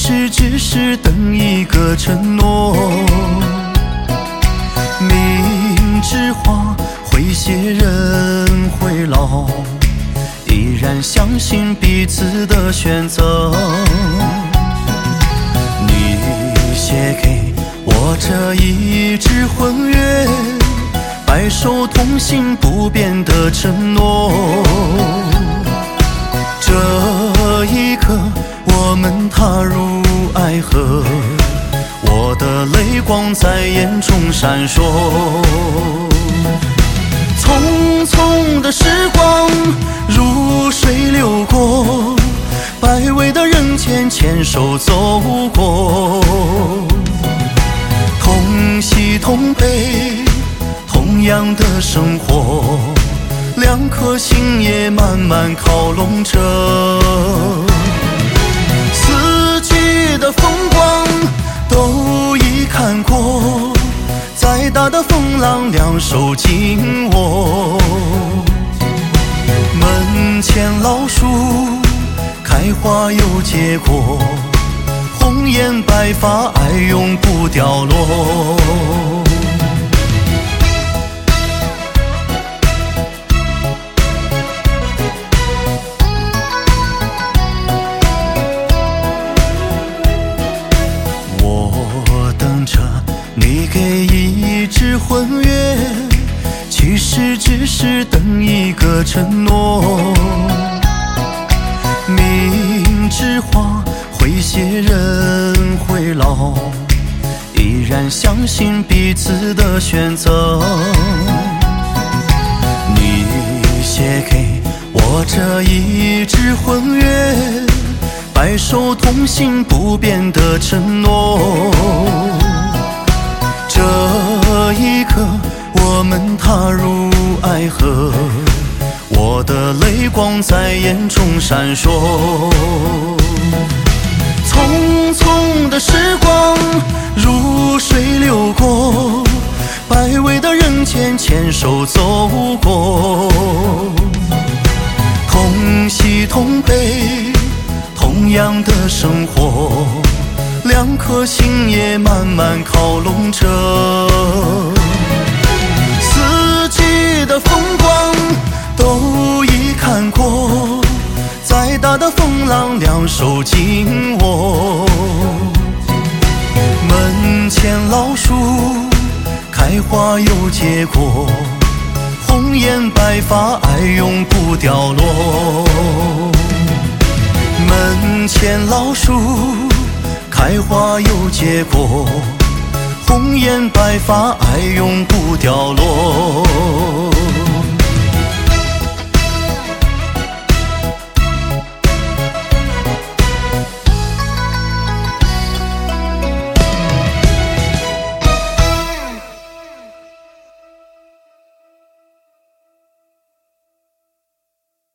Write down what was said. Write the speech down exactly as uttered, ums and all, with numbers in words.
实只是等一个承诺。明知花会谢人会老，依然相信彼此的选择。你写给我这一纸婚约，白首同心不变的承诺。这一刻我们踏入爱河，我的泪光在眼中闪烁。匆匆的时光如水流过，百味的人间牵手走过。同喜同悲，同样的生活，两颗心也慢慢靠拢着。四季的风光都已看过，再大的风浪两手紧握。门前老树开花有结果，红颜白发爱永不掉落。我等着你给一纸婚约，其实只是等一个承诺。明知花会谢人会老，依然相信彼此的选择。你写给我这一纸婚约，白首同心不变的承诺。这一刻我们踏入爱河，我的泪光在眼中闪烁。匆匆的时光如水流过，百味的人间牵手走过。同喜同悲，同样的生活，两颗心也慢慢靠拢着。四季的风光都已看过，再大的风浪两手紧握。门前老树开花有结果，红颜白发爱永不掉落。门前老树开花有结果，红颜白发爱永不掉落。